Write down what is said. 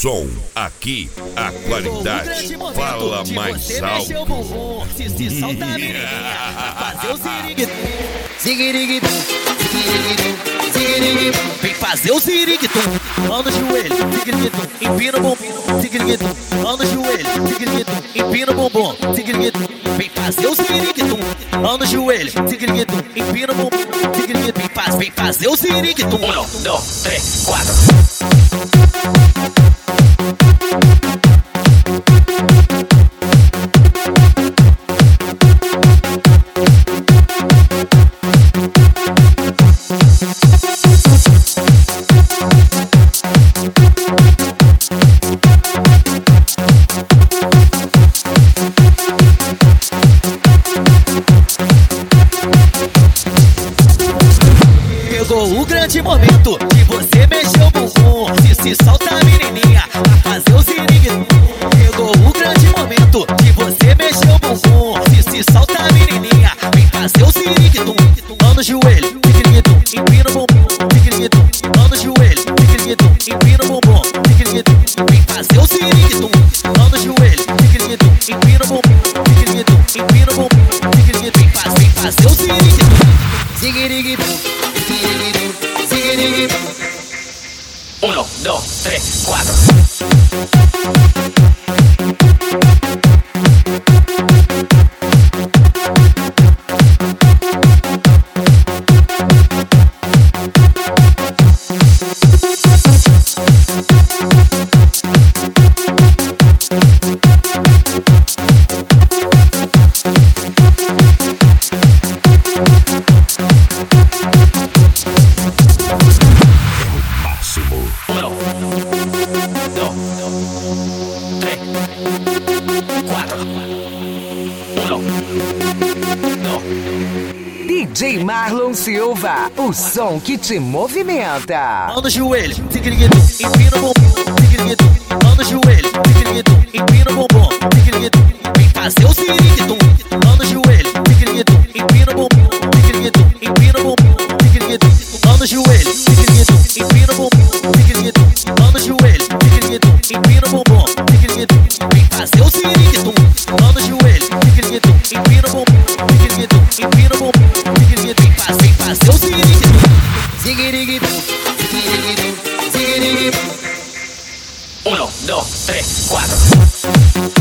som, aqui a qualidade fala mais alto. Se solta a menininha, fazer o ziriguitum, ziriguitum, vem fazer o ziriguitum, mão no joelho, ziriguitum, empina o bumbum, ziriguitum, mão no joelho, ziriguitum, empina o bumbum, ziriguitum, vem fazer o ziriguitum, mão no joelho, ziriguitum, empina o bumbum, ziriguitum, vem fazer o ziriguitum. 1, 2, 3, 4. Chegou o grande momento de você mexer o bumbum. Se solta a menininha pra fazer o ziriguitum. Chegou o grande momento de você mexer o bumbum. Se solta a menininha, vem fazer o ziriguitum. Mão no joelho, ziriguitum, empina o bumbum, ziriguitum. Mão no joelho, ziriguitum, empina o bumbum, ziriguitum. Vem fazer o ziriguitum. Mão no joelho, ziriguitum, empina o bumbum, ziriguitum, empina o bumbum, ziriguitum. Vem fazer o ziriguitum. Ziriguitum. 1, 2, 3, 4. DJ Marlon Silva, o som que te movimenta. Mão no joelho, ziriguitum, empina o bumbum, ziriguitum. Mão no joelho, ziriguitum, empina o bumbum, ziriguitum. Vem fazer o ziriguitum. Mão no joelho, ziriguitum, empina o bumbum, ziriguitum, empina o bumbum, ziriguitum. Mão no joelho, ziriguitum, empina o bumbum, ziriguitum. Mão no joelho, ziriguitum, empina o bumbum, ziriguitum. Vem fazer o ziriguitum. Mão no joelho, ziriguitum, empina o bumbum, ziriguitum, empina o bumbum. Vem fazer o ziriguitum. Ziriguitum, ziriguitum, ziriguitum. 1, 2, 3, 4.